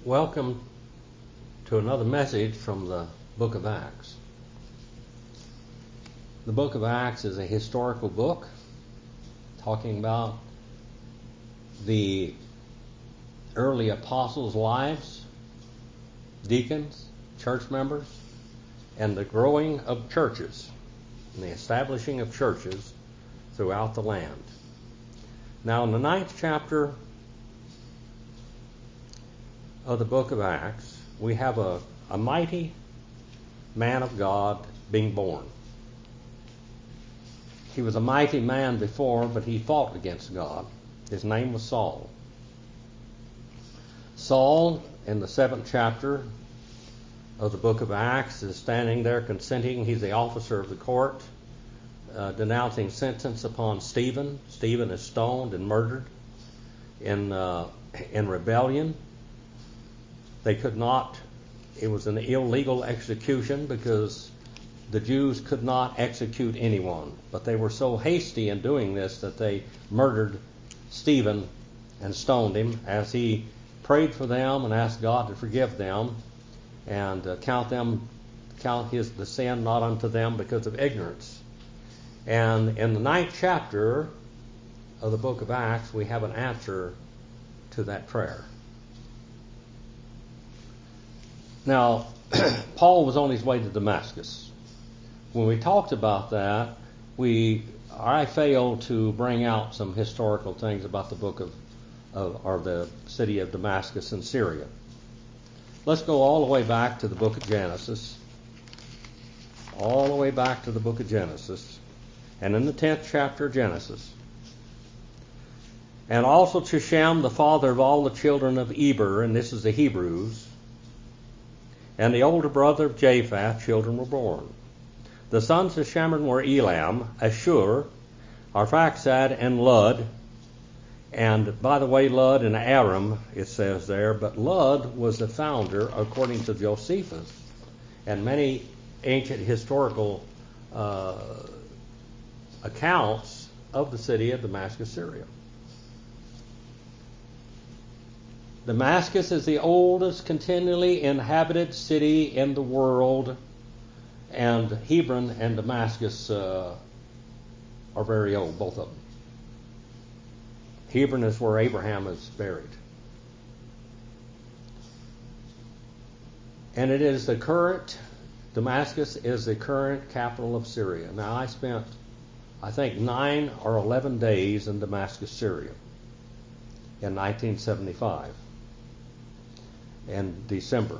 Welcome to another message from the book of Acts. The book of Acts is a historical book talking about the early apostles' lives, deacons, church members, and the growing of churches and the establishing of churches throughout the land. Now, in the 9th chapter of the book of Acts, we have a mighty man of God being born. He was a mighty man before, but he fought against God. His name was Saul. Saul, in the 7th chapter of the book of Acts, is standing there consenting. He's the officer of the court, denouncing sentence upon Stephen. Stephen is stoned and murdered in rebellion. They could not, it was an illegal execution because the Jews could not execute anyone. But they were so hasty in doing this that they murdered Stephen and stoned him as he prayed for them and asked God to forgive them and count the sin not unto them because of ignorance. And in the 9th chapter of the book of Acts, we have an answer to that prayer. Now, Paul was on his way to Damascus. When we talked about that, I failed to bring out some historical things about the book or the city of Damascus in Syria. Let's go all the way back to the book of Genesis. All the way back to the book of Genesis. And in the 10th chapter of Genesis. And also to Shem, the father of all the children of Eber, and this is the Hebrews, and the older brother of Japheth, children were born. The sons of Shem were Elam, Ashur, Arphaxad, and Lud. And by the way, Lud and Aram, it says there, but Lud was the founder, according to Josephus, and many ancient historical accounts of the city of Damascus, Syria. Damascus is the oldest continually inhabited city in the world, and Hebron and Damascus are very old, both of them. Hebron is where Abraham is buried. And Damascus is the current capital of Syria. Now, I spent, I think, 9 or 11 days in Damascus, Syria in 1975. In December.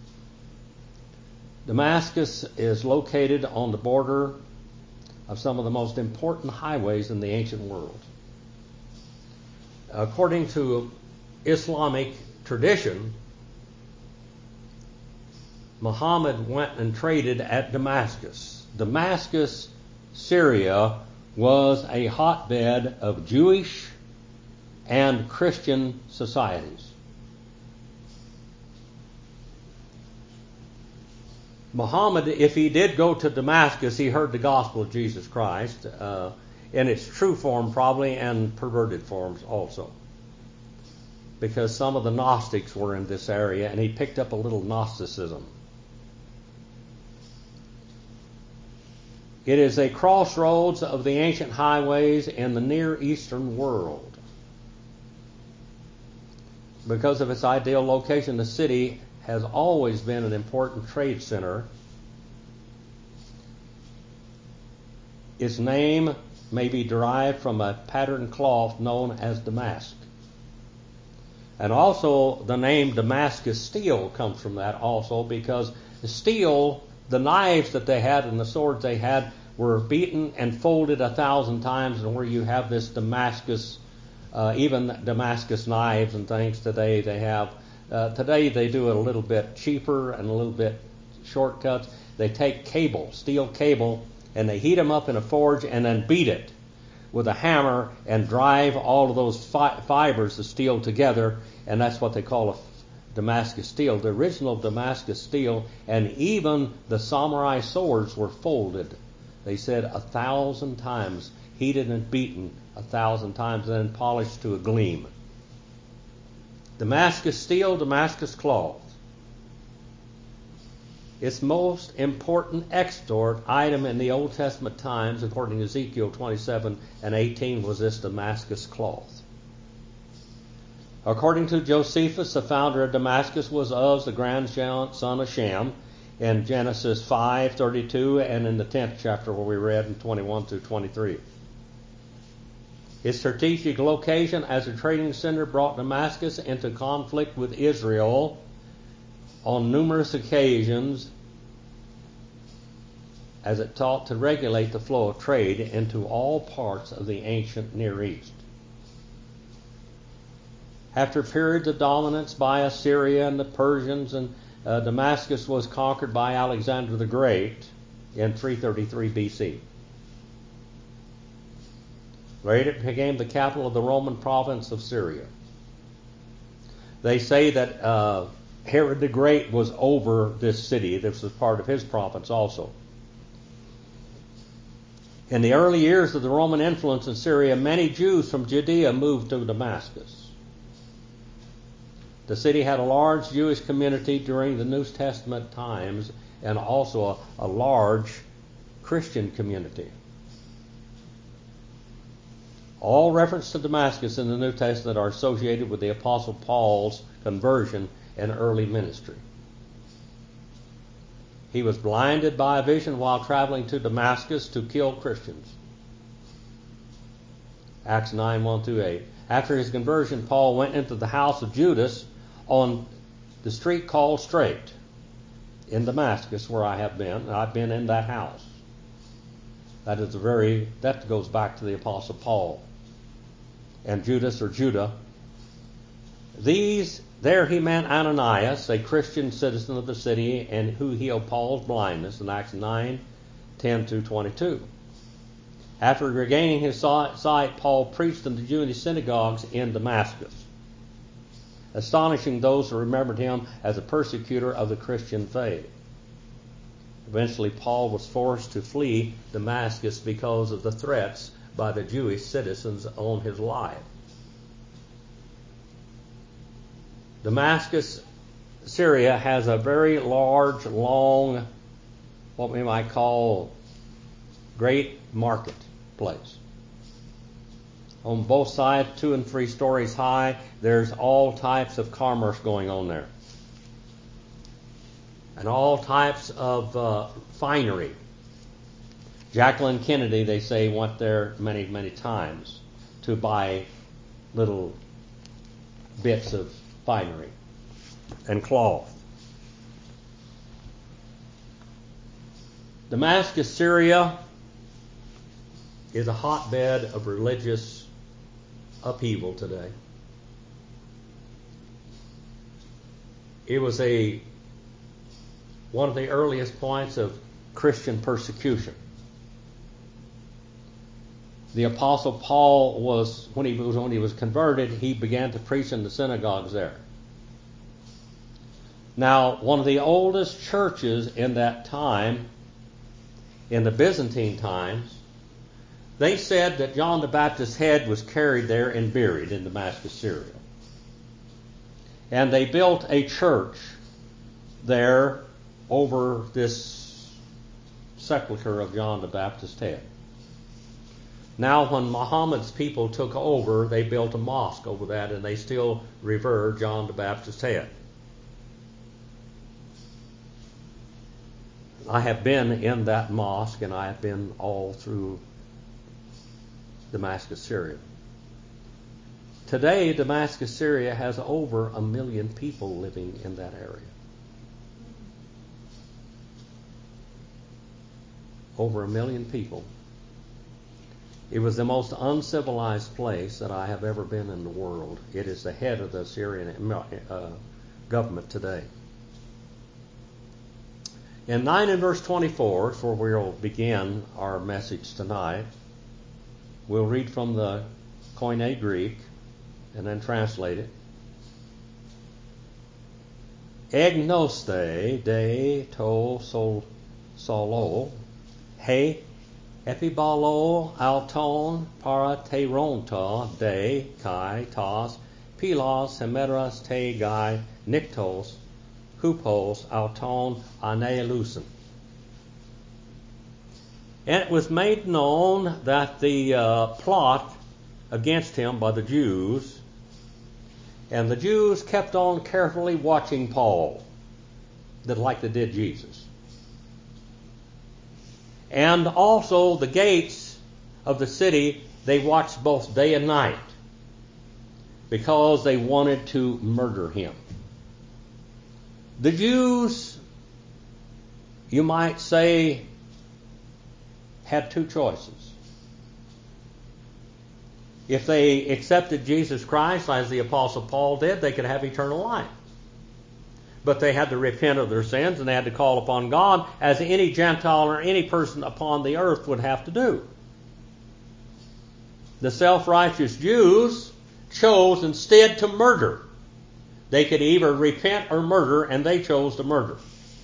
Damascus is located on the border of some of the most important highways in the ancient world. According to Islamic tradition, Muhammad went and traded at Damascus. Damascus, Syria, was a hotbed of Jewish and Christian societies. Muhammad, if he did go to Damascus, he heard the gospel of Jesus Christ in its true form probably and perverted forms also. Because some of the Gnostics were in this area and he picked up a little Gnosticism. It is a crossroads of the ancient highways in the Near Eastern world. Because of its ideal location, the city has always been an important trade center. Its name may be derived from a patterned cloth known as damask. And also the name Damascus steel comes from that also, because the steel, the knives that they had and the swords they had were beaten and folded 1,000 times, and where you have this Damascus, even Damascus knives and things today they have. Today they do it a little bit cheaper and a little bit shortcuts. They take cable, steel cable, and they heat them up in a forge and then beat it with a hammer and drive all of those fibers of steel together, and that's what they call a Damascus steel. The original Damascus steel, and even the samurai swords were folded. They said 1,000 times, heated and beaten 1,000 times, and then polished to a gleam. Damascus steel, Damascus cloth. Its most important export item in the Old Testament times, according to Ezekiel 27 and 18, was this Damascus cloth. According to Josephus, the founder of Damascus was Uz, the grandson of Shem, in Genesis 5:32 and in the 10th chapter where we read in 21 through 23. Its strategic location as a trading center brought Damascus into conflict with Israel on numerous occasions, as it sought to regulate the flow of trade into all parts of the ancient Near East. After periods of dominance by Assyria and the Persians, and Damascus was conquered by Alexander the Great in 333 BC. Later it became the capital of the Roman province of Syria. They say that Herod the Great was over this city. This was part of his province also. In the early years of the Roman influence in Syria, many Jews from Judea moved to Damascus. The city had a large Jewish community during the New Testament times and also a large Christian community. All reference to Damascus in the New Testament are associated with the Apostle Paul's conversion and early ministry. He was blinded by a vision while traveling to Damascus to kill Christians. Acts 9:1-8. After his conversion, Paul went into the house of Judas on the street called Straight in Damascus, where I have been. I've been in that house. That goes back to the Apostle Paul and Judas or Judah. There he met Ananias, a Christian citizen of the city, and who healed Paul's blindness in Acts 9:10-22. After regaining his sight, Paul preached in the Jewish synagogues in Damascus, astonishing those who remembered him as a persecutor of the Christian faith. Eventually, Paul was forced to flee Damascus because of the threats by the Jewish citizens on his life. Damascus, Syria, has a very large, long, what we might call great marketplace. On both sides, 2 and 3 stories high, there's all types of commerce going on there. And all types of finery. Jacqueline Kennedy, they say, went there many, many times to buy little bits of finery and cloth. Damascus, Syria, is a hotbed of religious upheaval today. It was one of the earliest points of Christian persecution. The Apostle Paul when he was converted, he began to preach in the synagogues there. Now, one of the oldest churches in that time, in the Byzantine times, they said that John the Baptist's head was carried there and buried in Damascus, Syria. And they built a church there over this sepulcher of John the Baptist's head. Now, when Muhammad's people took over, they built a mosque over that, and they still revere John the Baptist's head. I have been in that mosque, and I have been all through Damascus, Syria. Today, Damascus, Syria has over 1 million people living in that area. Over 1 million people. It was the most uncivilized place that I have ever been in the world. It is the head of the Syrian government today. In 9 and verse 24, is where we'll begin our message tonight. We'll read from the Koine Greek and then translate it. Egnoste de to solo he epibalo auton para teronta de kai tas Pilos, Hemeras, Te, Gai, Niktos, Hupos, Auton, Anealusen. And it was made known that the plot against him by the Jews, and the Jews kept on carefully watching Paul, like they did Jesus. And also the gates of the city, they watched both day and night, because they wanted to murder him. The Jews, you might say, had two choices. If they accepted Jesus Christ, as the Apostle Paul did, they could have eternal life. But they had to repent of their sins, and they had to call upon God, as any Gentile or any person upon the earth would have to do. The self-righteous Jews chose instead to murder. They could either repent or murder, and they chose to murder.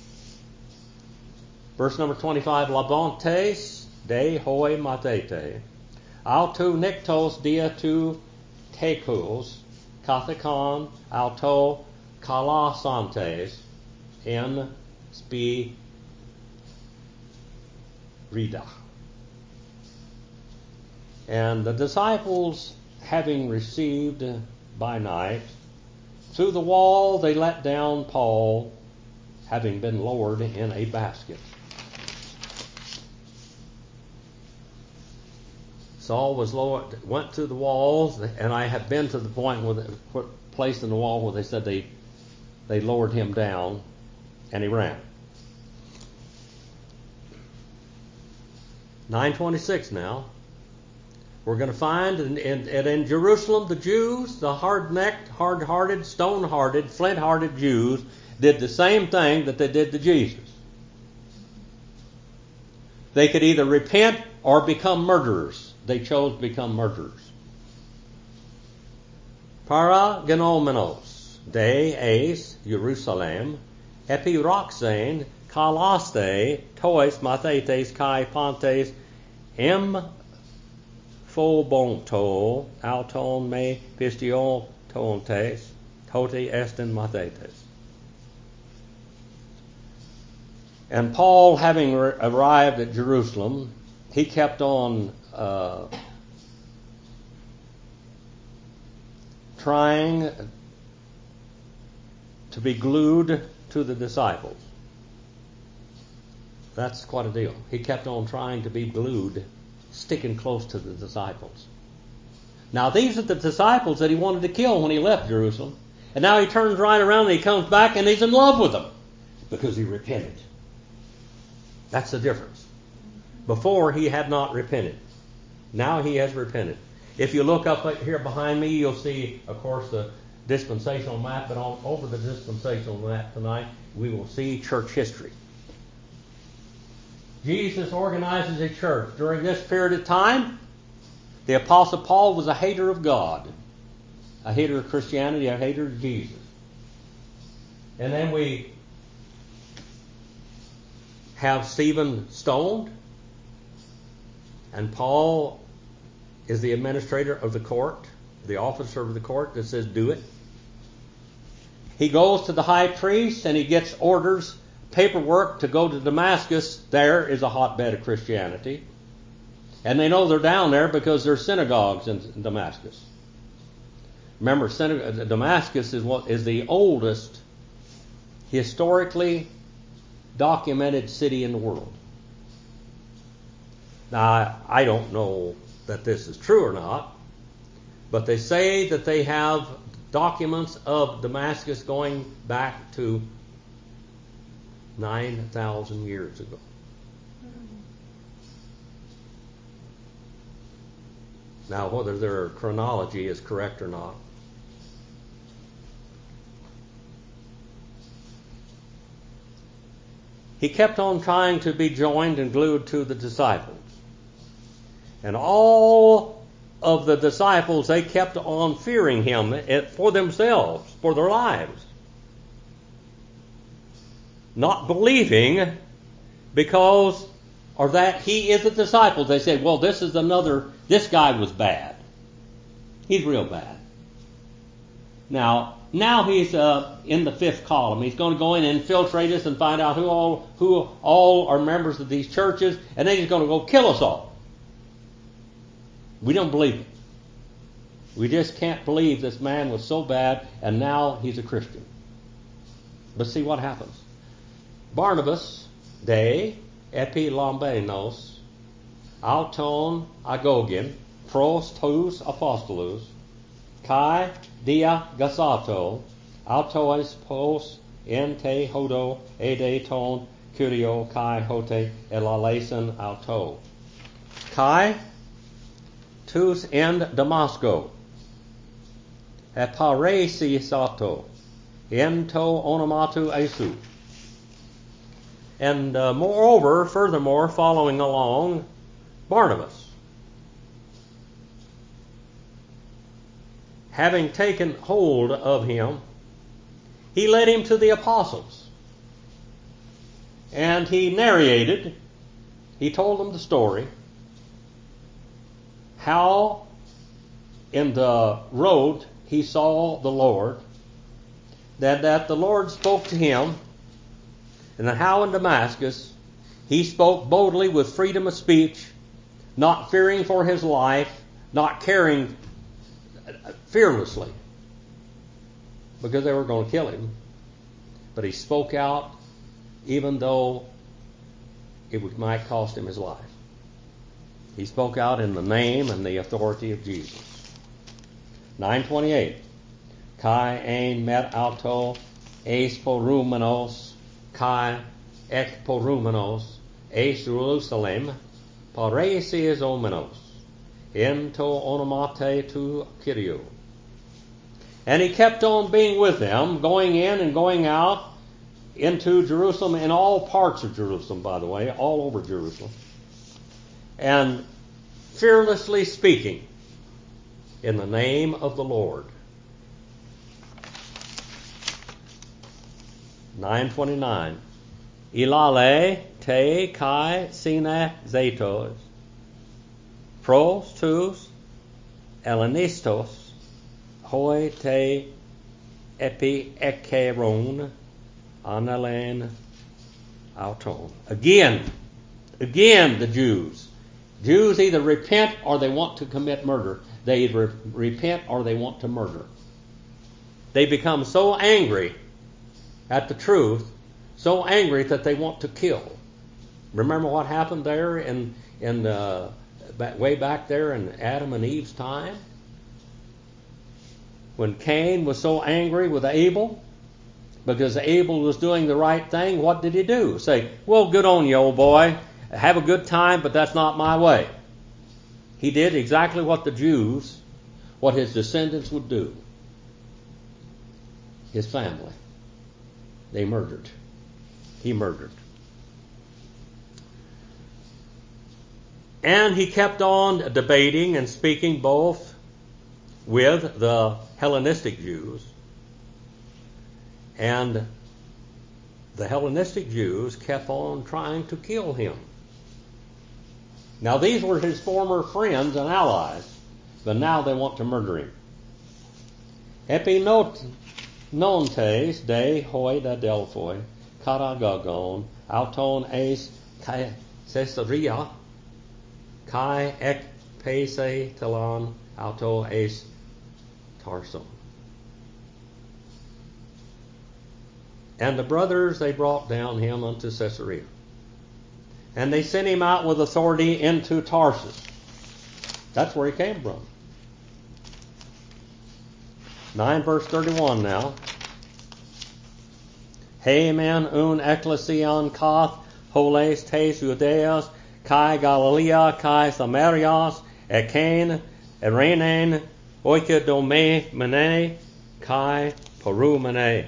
Verse number 25, Labontes de hoi matete, autou niktos dia tu tekos, kathekon, autou kalasantes, en spi rida. And the disciples, having received by night, through the wall they let down Paul, having been lowered in a basket. Saul was lowered, went through the walls, and I have been to the point where they put placed in the wall where they said they lowered him down, and he ran. 9:26 now. We're going to find in Jerusalem, the Jews, the hard-necked, hard-hearted, stone-hearted, flint-hearted Jews, did the same thing that they did to Jesus. They could either repent or become murderers. They chose to become murderers. Para genomenos, de eis Jerusalem, epiroxane, kalaste, tois mathetes kai pantes, phobonto, auton me pistion tontes, tote estin mathetes. And Paul, having arrived at Jerusalem, he kept on trying to be glued to the disciples. That's quite a deal. He kept on trying to be glued, sticking close to the disciples. Now these are the disciples that he wanted to kill when he left Jerusalem. And now he turns right around and he comes back and he's in love with them because he repented. That's the difference. Before he had not repented. Now he has repented. If you look up here behind me, you'll see, of course, the dispensational map. But over the dispensational map tonight, we will see church history. Jesus organizes a church. During this period of time, the Apostle Paul was a hater of God, a hater of Christianity, a hater of Jesus. And then we have Stephen stoned, and Paul is the administrator of the court, the officer of the court that says do it. He goes to the high priest and he gets orders, paperwork to go to Damascus. There is a hotbed of Christianity. And they know they're down there because there's synagogues in Damascus. Remember, Damascus is the oldest historically documented city in the world. Now, I don't know that this is true or not, but they say that they have documents of Damascus going back to 9,000 years ago. Now, whether their chronology is correct or not. He kept on trying to be joined and glued to the disciples. And all of the disciples, they kept on fearing him for themselves, for their lives. Not believing because, or that he is a disciple. They said, well, this guy was bad. He's real bad. Now he's in the fifth column. He's going to go in and infiltrate us and find out who all are members of these churches, and then he's going to go kill us all. We don't believe it. We just can't believe this man was so bad, and now he's a Christian. But see what happens. Barnabas de epilambenos auton agogin pros tous apostolos kai dia gasato autois pos ente hodo ede ton curio kai hote elaleisen auto kai tous end Damasco eparesisato ento onomatu esu. And furthermore, following along, Barnabas, having taken hold of him, he led him to the apostles. And he told them the story, how in the road he saw the Lord, that the Lord spoke to him, and then how in Damascus he spoke boldly with freedom of speech, not fearing for his life, not caring, fearlessly, because they were going to kill him. But he spoke out even though it might cost him his life. He spoke out in the name and the authority of Jesus. 9:28. Kai ein met auto eis porumenos kai ek porumenos eis Jerusalem paresias omenos ento onomate tu Kyrio. And he kept on being with them, going in and going out into Jerusalem, in all parts of Jerusalem, by the way, all over Jerusalem, and fearlessly speaking in the name of the Lord. 9:29. Ilale te kai sine zetos pros tous Hellenistos hoi te epi ekeron analen auton. Again, the Jews either repent or they want to commit murder. They either repent or they want to murder. They become so angry at the truth, so angry that they want to kill. Remember what happened there way back there in Adam and Eve's time? When Cain was so angry with Abel, because Abel was doing the right thing, what did he do? Say, well, good on you, old boy. Have a good time, but that's not my way. He did exactly what the Jews, what his descendants would do. His family. They murdered. He murdered. And he kept on debating and speaking both with the Hellenistic Jews, and the Hellenistic Jews kept on trying to kill him. Now these were his former friends and allies, but now they want to murder him. Epinontes de hoi da delphoi karagogon auton eis kai Caesarea kai ek pese talon auto eis Tarso. And the brothers, they brought down him unto Caesarea. And they sent him out with authority into Tarsus. That's where he came from. 9 verse 31 now. Heimen un ecclesian kath holes tes Judeas kai Galilea kai Samarias ekain erenen oikodome mene kai porumene.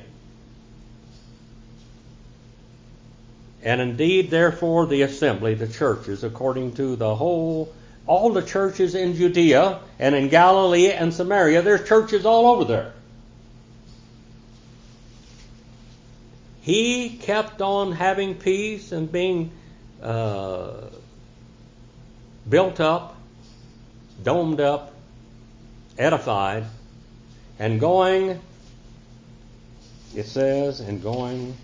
And indeed, therefore, the assembly, the churches, according to all the churches in Judea and in Galilee and Samaria, there's churches all over there. He kept on having peace and being built up, domed up, edified, and going It says, in going,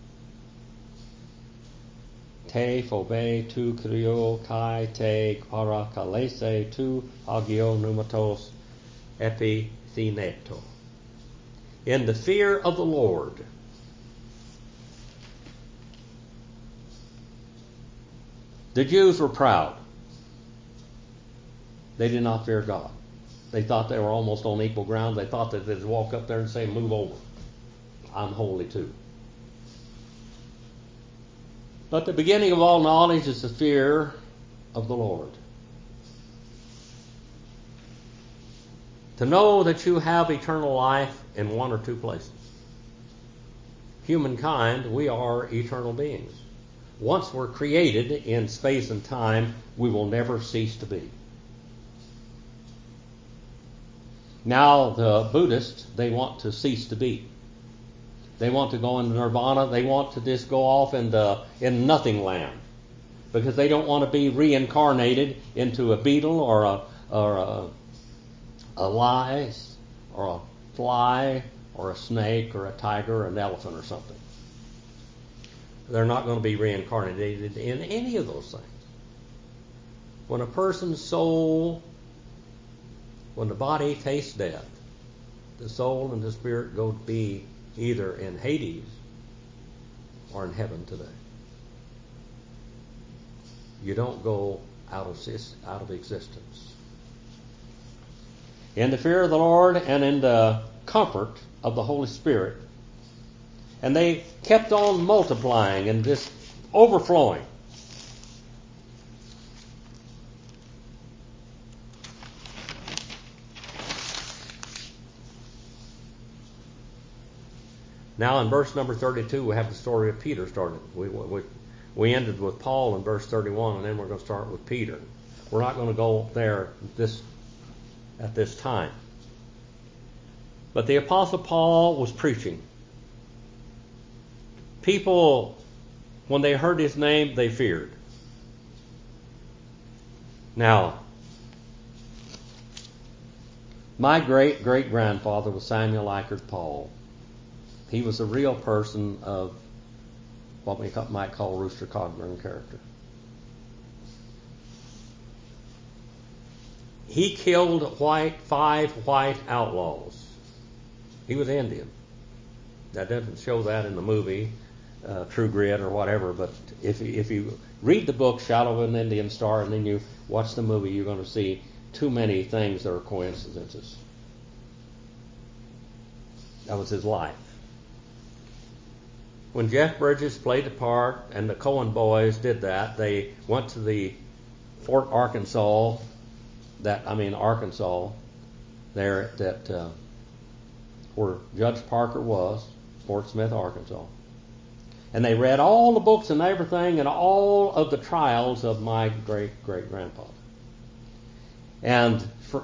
te phobe tu krio kai te parakalese tu agio pneumatos epitheneto. In the fear of the Lord. The Jews were proud. They did not fear God. They thought they were almost on equal ground. They thought that they'd walk up there and say, move over. I'm holy too. But the beginning of all knowledge is the fear of the Lord. To know that you have eternal life in one or two places. Humankind, we are eternal beings. Once we're created in space and time, we will never cease to be. Now the Buddhists, they want to cease to be. They want to go into nirvana. They want to just go off in nothing land, because they don't want to be reincarnated into a beetle or a lice or a fly or a snake or a tiger or an elephant or something. They're not going to be reincarnated in any of those things. When a person's soul, when the body tastes death, the soul and the spirit go to be either in Hades or in heaven today. You don't go out of existence. In the fear of the Lord and in the comfort of the Holy Spirit. And they kept on multiplying and just overflowing. Now in verse number 32, we have the story of Peter started. We ended with Paul in verse 31, and then we're going to start with Peter. We're not going to go there at this time. But the Apostle Paul was preaching. People, when they heard his name, they feared. Now, my great-great-grandfather was Samuel Eichert Paul. He was a real person of what we might call Rooster Cogburn character. He killed 5 white outlaws. He was Indian. That doesn't show that in the movie, True Grit or whatever, but if you read the book Shadow of an Indian Star and then you watch the movie, you're going to see too many things that are coincidences. That was his life. When Jeff Bridges played the part and the Coen boys did that, they went to the Fort Arkansas, Arkansas, there that where Judge Parker was, Fort Smith, Arkansas. And they read all the books and everything and all of the trials of my great-great-grandfather. And for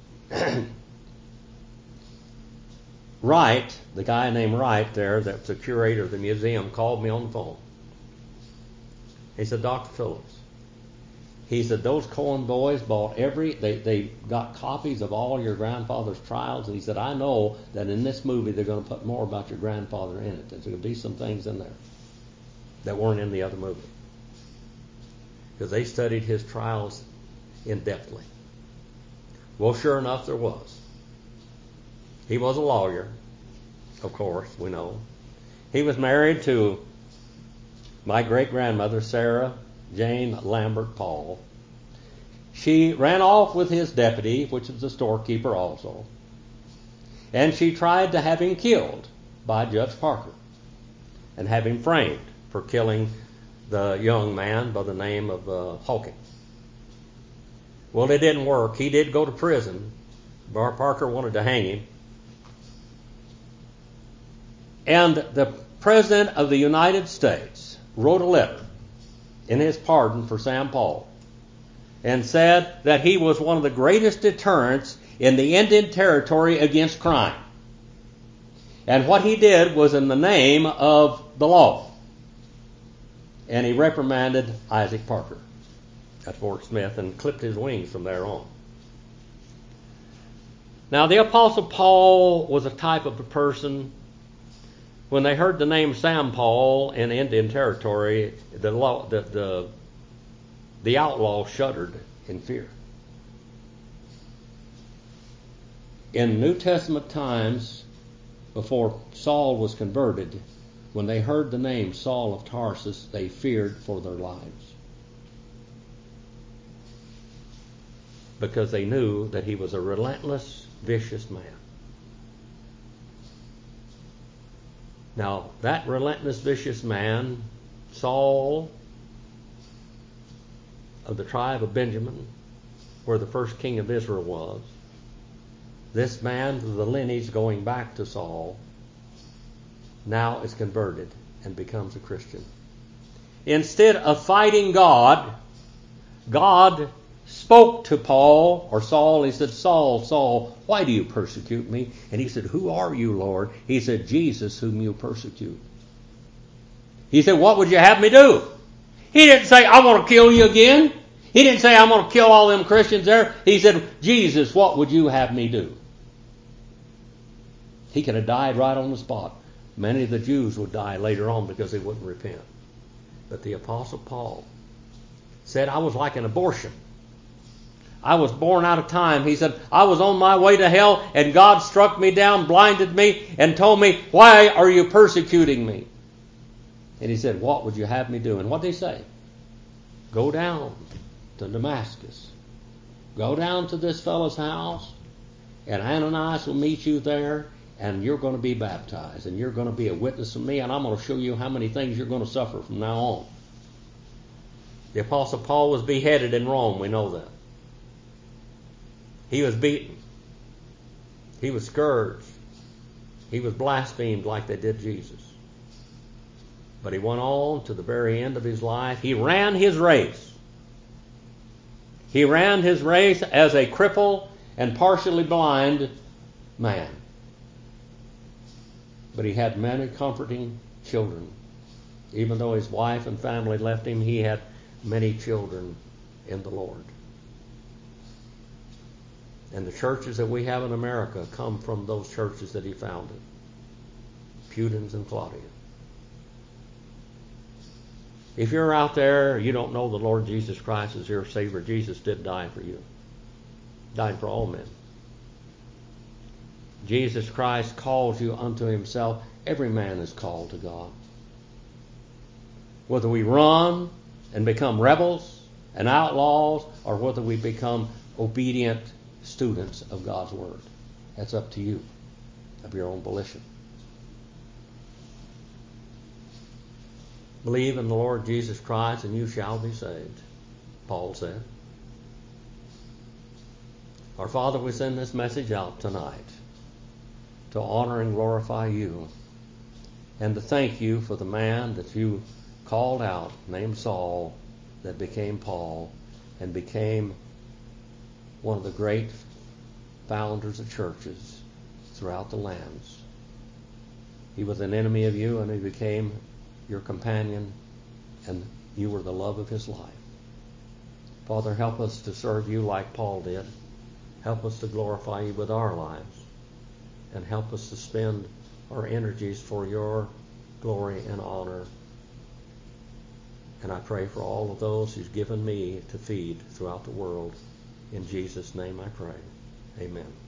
Wright, the guy named Wright there, that's the curator of the museum, called me on the phone. He said, Dr. Phillips, he said, those Coen boys bought they got copies of all your grandfather's trials, and he said, I know that in this movie they're going to put more about your grandfather in it. There's going to be some things in there that weren't in the other movie. Because they studied his trials in-depthly. Well, sure enough, there was. He was a lawyer, of course, we know. He was married to my great-grandmother, Sarah Jane Lambert Paul. She ran off with his deputy, which was a storekeeper also. And she tried to have him killed by Judge Parker and have him framed for killing the young man by the name of Hawking. Well, it didn't work. He did go to prison. Bar Parker wanted to hang him. And the President of the United States wrote a letter in his pardon for Sam Paul and said that he was one of the greatest deterrents in the Indian Territory against crime. And what he did was in the name of the law. And he reprimanded Isaac Parker at Fort Smith and clipped his wings from there on. Now, the Apostle Paul was a type of a person When they heard the name Sam Paul in Indian Territory, the outlaw shuddered in fear. In New Testament times, before Saul was converted, when they heard the name Saul of Tarsus, they feared for their lives, because they knew that he was a relentless, vicious man. Now, that relentless, vicious man, Saul of the tribe of Benjamin, where the first king of Israel was, this man, the lineage going back to Saul, now is converted and becomes a Christian. Instead of fighting God, God spoke to Paul or Saul. He said, Saul, Saul, why do you persecute me? And he said, who are you, Lord? He said, Jesus, whom you persecute. He said, what would you have me do? He didn't say, I want to kill you again. He didn't say, I'm going to kill all them Christians there. He said, Jesus, what would you have me do? He could have died right on the spot. Many of the Jews would die later on because they wouldn't repent. But the Apostle Paul said, I was like an abortion. I was born out of time. He said, I was on my way to hell, and God struck me down, blinded me, and told me, why are you persecuting me? And he said, what would you have me do? And what did he say? Go down to Damascus. Go down to this fellow's house, and Ananias will meet you there, and you're going to be baptized, and you're going to be a witness of me, and I'm going to show you how many things you're going to suffer from now on. The Apostle Paul was beheaded in Rome, we know that. He was beaten. He was scourged. He was blasphemed like they did Jesus. But he went on to the very end of his life. He ran his race. He ran his race as a crippled and partially blind man. But he had many comforting children. Even though his wife and family left him, he had many children in the Lord. And the churches that we have in America come from those churches that he founded. Putins and Claudia. If you're out there, you don't know the Lord Jesus Christ as your Savior. Jesus did die for you. Died for all men. Jesus Christ calls you unto himself. Every man is called to God. Whether we run and become rebels and outlaws, or whether we become obedient students of God's Word. That's up to you, of your own volition. Believe in the Lord Jesus Christ and you shall be saved, Paul said. Our Father, we send this message out tonight to honor and glorify you, and to thank you for the man that you called out, named Saul, that became Paul, and became one of the great founders of churches throughout the lands. He was an enemy of you, and he became your companion, and you were the love of his life. Father, help us to serve you like Paul did. Help us to glorify you with our lives, and help us to spend our energies for your glory and honor. And I pray for all of those who's given me to feed throughout the world. In Jesus' name I pray. Amen.